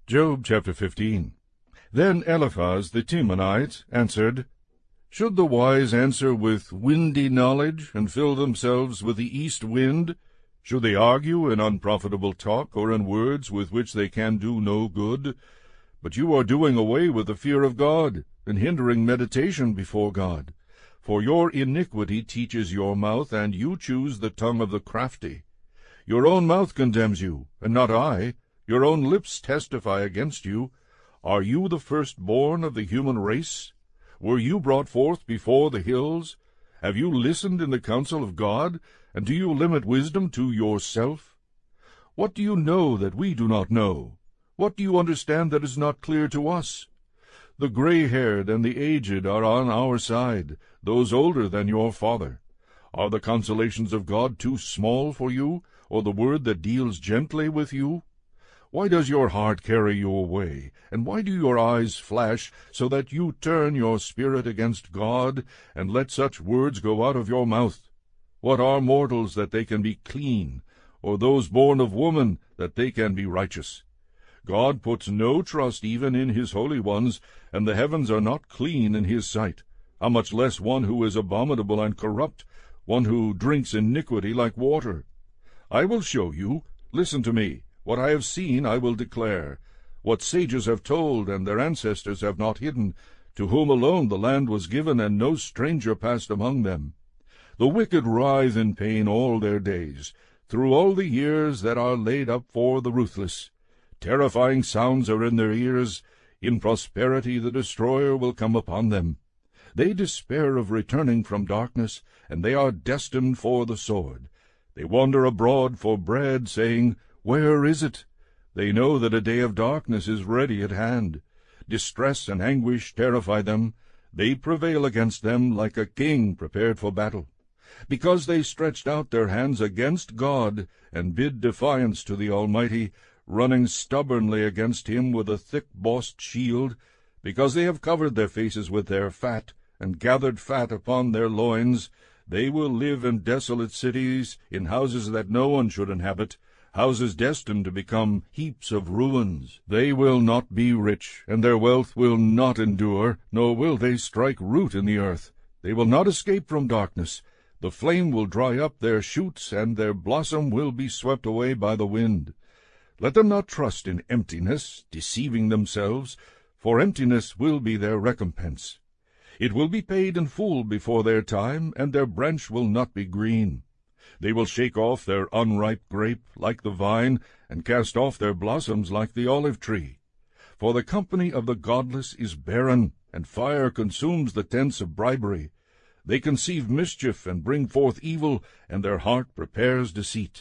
Job chapter 15. Then Eliphaz the Temanite answered, Should the wise answer with windy knowledge, and fill themselves with the east wind? Should they argue in unprofitable talk, or in words with which they can do no good? But you are doing away with the fear of God, and hindering meditation before God. For your iniquity teaches your mouth, and you choose the tongue of the crafty. Your own mouth condemns you, and not I. Your own lips testify against you. Are you the firstborn of the human race? Were you brought forth before the hills? Have you listened in the counsel of God, and do you limit wisdom to yourself? What do you know that we do not know? What do you understand that is not clear to us? The gray-haired and the aged are on our side, those older than your father. Are the consolations of God too small for you, or the word that deals gently with you? Why does your heart carry you away, and why do your eyes flash, so that you turn your spirit against God, and let such words go out of your mouth? What are mortals that they can be clean, or those born of woman that they can be righteous? God puts no trust even in his holy ones, and the heavens are not clean in his sight. How much less one who is abominable and corrupt, one who drinks iniquity like water? I will show you, listen to me. What I have seen I will declare. What sages have told, and their ancestors have not hidden, to whom alone the land was given, and no stranger passed among them. The wicked writhe in pain all their days, through all the years that are laid up for the ruthless. Terrifying sounds are in their ears. In prosperity the destroyer will come upon them. They despair of returning from darkness, and they are destined for the sword. They wander abroad for bread, saying, Where is it? They know that a day of darkness is ready at hand. Distress and anguish terrify them. They prevail against them like a king prepared for battle. Because they stretched out their hands against God, and bid defiance to the Almighty, running stubbornly against him with a thick-bossed shield, because they have covered their faces with their fat, and gathered fat upon their loins, they will live in desolate cities, in houses that no one should inhabit, houses destined to become heaps of ruins. They will not be rich, and their wealth will not endure, nor will they strike root in the earth. They will not escape from darkness. The flame will dry up their shoots, and their blossom will be swept away by the wind. Let them not trust in emptiness, deceiving themselves, for emptiness will be their recompense. It will be paid in full before their time, and their branch will not be green. They will shake off their unripe grape like the vine, and cast off their blossoms like the olive tree. For the company of the godless is barren, and fire consumes the tents of bribery. They conceive mischief and bring forth evil, and their heart prepares deceit.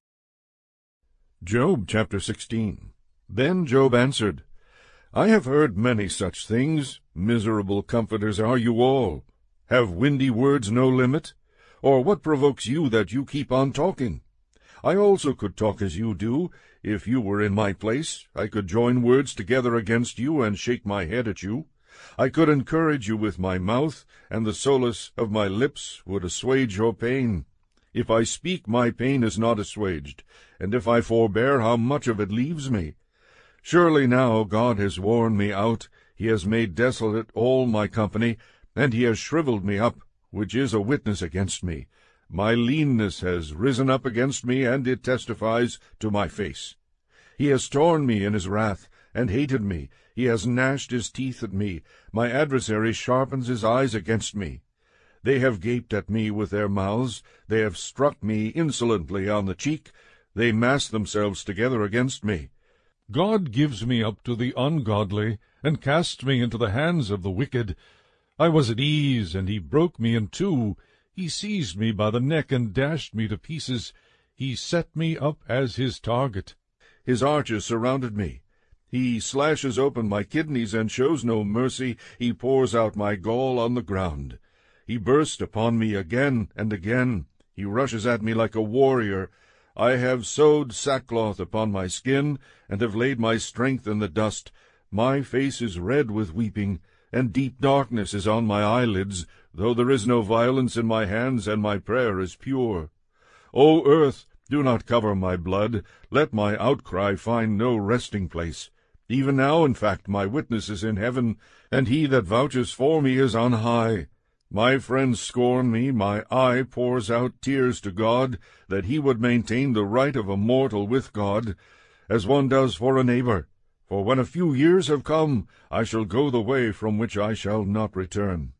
Job chapter 16. Then Job answered, I have heard many such things. Miserable comforters are you all. Have windy words no limit? Or what provokes you that you keep on talking? I also could talk as you do. If you were in my place, I could join words together against you and shake my head at you. I could encourage you with my mouth, and the solace of my lips would assuage your pain. If I speak, my pain is not assuaged, and if I forbear, how much of it leaves me? Surely now God has worn me out. He has made desolate all my company, and he has shriveled me up, which is a witness against me. My leanness has risen up against me, and it testifies to my face. He has torn me in his wrath, and hated me. He has gnashed his teeth at me. My adversary sharpens his eyes against me. They have gaped at me with their mouths. They have struck me insolently on the cheek. They mass themselves together against me. God gives me up to the ungodly, and casts me into the hands of the wicked. I was at ease, and he broke me in two. He seized me by the neck and dashed me to pieces. He set me up as his target. His archers surrounded me. He slashes open my kidneys and shows no mercy. He pours out my gall on the ground. He bursts upon me again and again. He rushes at me like a warrior. I have sewed sackcloth upon my skin, and have laid my strength in the dust. My face is red with weeping, and deep darkness is on my eyelids, though there is no violence in my hands, and my prayer is pure. O earth, do not cover my blood. Let my outcry find no resting place. Even now, in fact, my witness is in heaven, and he that vouches for me is on high. My friends scorn me, my eye pours out tears to God, that he would maintain the right of a mortal with God, as one does for a neighbor. For when a few years have come, I shall go the way from which I shall not return.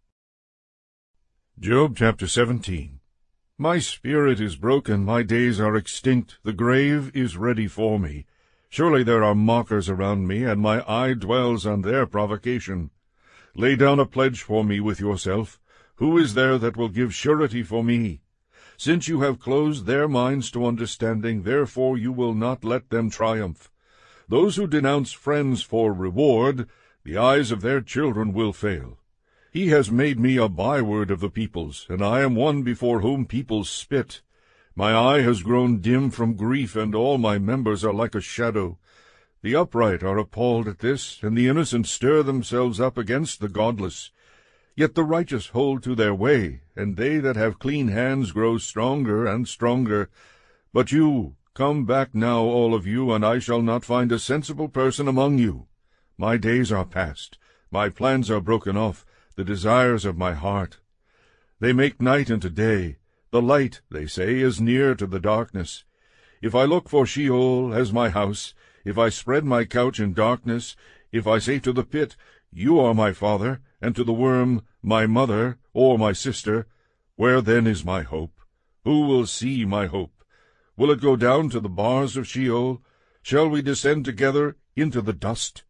Job chapter 17. My spirit is broken, my days are extinct, the grave is ready for me. Surely there are mockers around me, and my eye dwells on their provocation. Lay down a pledge for me with yourself. Who is there that will give surety for me? Since you have closed their minds to understanding, therefore you will not let them triumph. Those who denounce friends for reward, the eyes of their children will fail. He has made me a byword of the peoples, and I am one before whom peoples spit. My eye has grown dim from grief, and all my members are like a shadow. The upright are appalled at this, and the innocent stir themselves up against the godless. Yet the righteous hold to their way, and they that have clean hands grow stronger and stronger. But you, come back now, all of you, and I shall not find a sensible person among you. My days are past, my plans are broken off, the desires of my heart. They make night into day. The light, they say, is near to the darkness. If I look for Sheol as my house, if I spread my couch in darkness, if I say to the pit, You are my father, and to the worm, My mother, or my sister, where then is my hope? Who will see my hope? Will it go down to the bars of Sheol? Shall we descend together into the dust?